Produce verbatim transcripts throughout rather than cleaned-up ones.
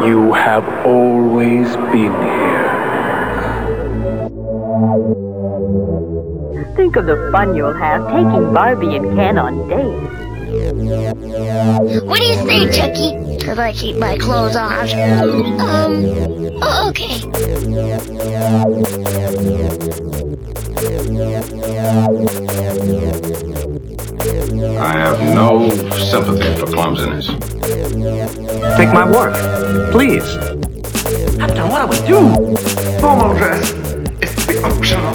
You have always been here. Think of the fun you'll have taking Barbie and Ken on dates. What do you say, Chucky? Should I keep my clothes on? Um, okay. I have no sympathy for clumsiness. Take my work, please. Captain, what do we do? Formal dress is to be optional.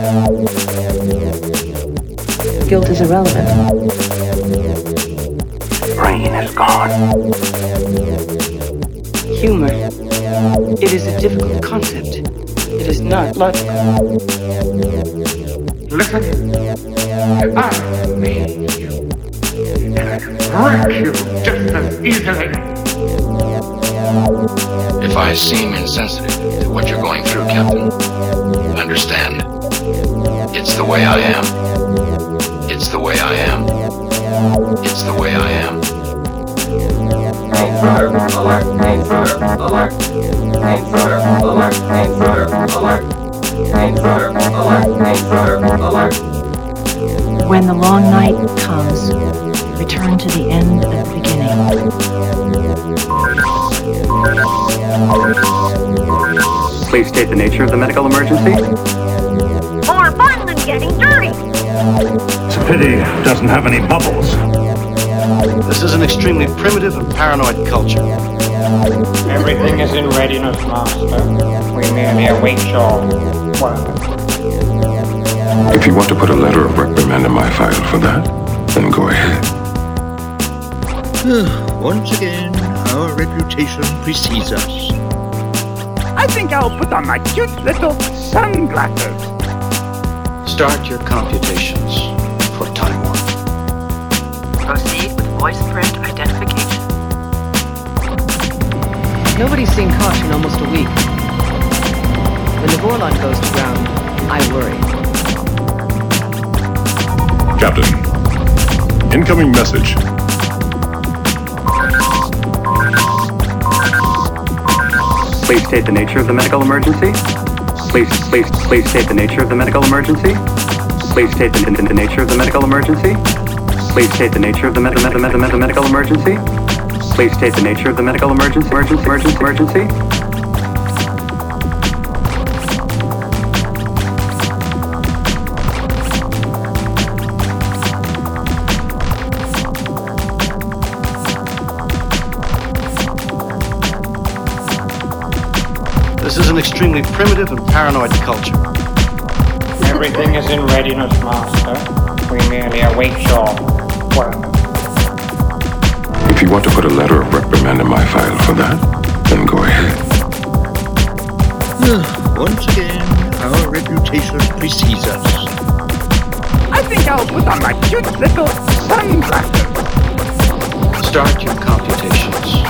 Guilt is irrelevant. Brain is gone. Humor. It is a difficult concept. It is not logical. Listen, I made you, and I can wreck you just as easily. If I seem insensitive to what you're going through, Captain, understand. It's the way I am. It's the way I am. It's the way I am. When the long night comes, return to the end of the beginning. Please state the nature of the medical emergency. More fun than getting dirty. It's a pity it doesn't have any bubbles. This is an extremely primitive and paranoid culture. Everything is in readiness, Master. We merely await your word. If you want to put a letter of reprimand in my file for that, then go ahead. Once again, our reputation precedes us. I think I'll put on my cute little sunglasses. Start your computations for Time Warp. Proceed with voice print identification. Nobody's seen Kosh in almost a week. When the Vorlon goes to ground, I worry. Captain, incoming message. Please state the nature of the medical emergency. Please, please, please state the nature of the medical emergency. Please state the, the, the nature of the medical emergency. Please state the nature of the med- med- med- med- medical emergency. Please state the nature of the medical emergency. Emergency, emergency, emergency. This is an extremely primitive and paranoid culture. Everything is in readiness, Master. We merely await your word. If you want to put a letter of reprimand in my file for that, then go ahead. Once again, our reputation precedes us. I think I'll put on my cute little sunglasses. Start your computations